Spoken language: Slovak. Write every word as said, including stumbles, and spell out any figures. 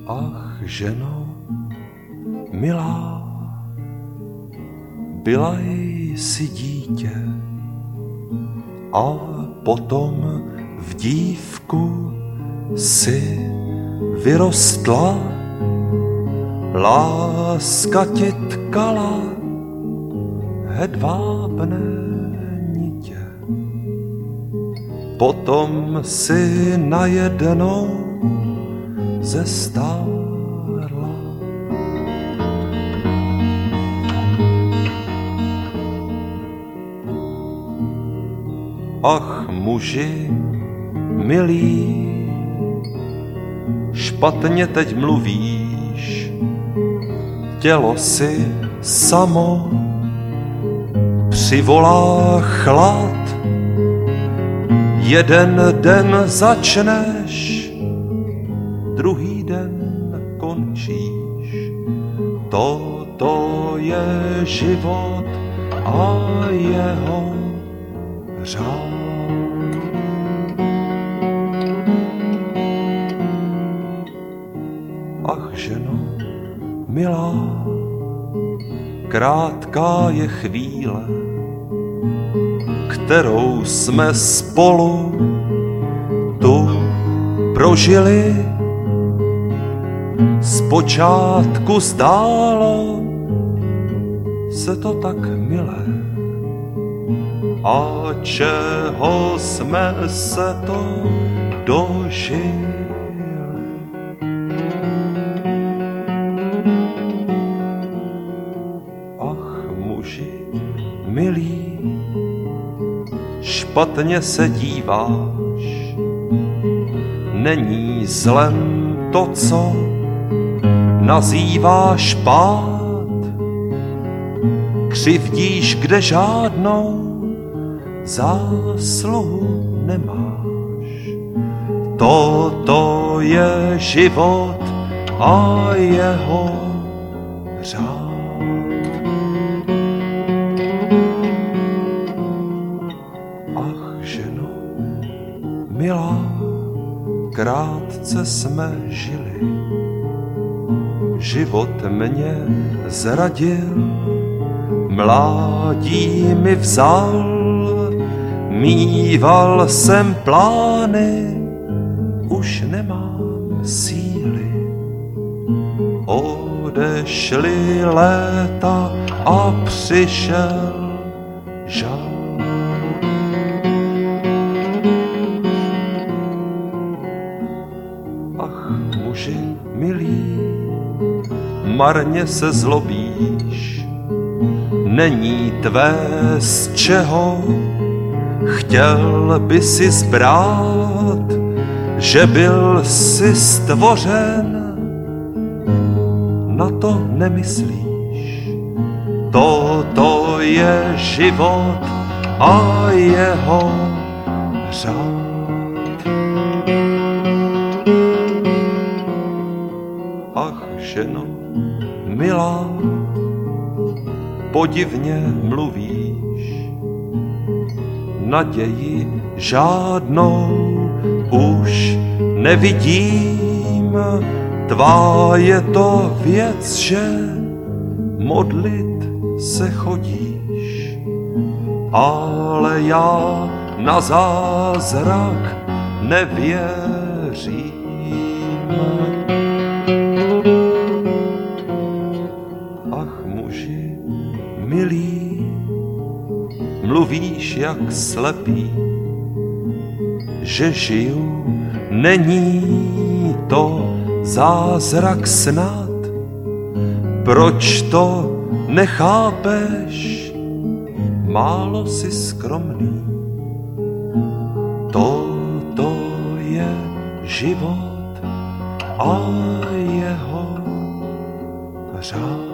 Ach, ženo, milá, byla jsi dítě a potom v dívku si vyrostla, láska ti tkala hedvábné nitě. Potom si najednou zestárla. Ach, muži milí, špatně teď mluvíš, tělo si samo přivolá chlad. Jeden den začneš, druhý den končíš. Toto je život a jeho řád. Ach, ženo, milá, krátká je chvíle, kterou jsme spolu tu prožili. Zpočátku zdálo se to tak milé, a čeho jsme se to dožili. Ach, muži milí, špatně se díváš, není zlem to, co nazýváš pád. Křivdíš, kde žádnou zásluhu nemáš. Toto je život a jeho řád. Ach, ženo, milá, krátce jsme žili. Život mě zradil, mládí mi vzal, mýval jsem plány, už nemám síly. Odešly léta a přišel žal. Ach, muži milí, marně se zlobíš, není tvé z čeho, chtěl by si zbrát, že byl si stvořen, na to nemyslíš. Toto je život a jeho řád. Ach, ženo, milá, podivně mluvíš, naději žádnou už nevidím. Tvá je to věc, že modlit se chodíš, ale já na zázrak nevěřím. Ach, muži milí, mluvíš jak slepý, že žiju, není to zázrak snad. Proč to nechápeš, málo si skromný. Toto je život a jeho řád.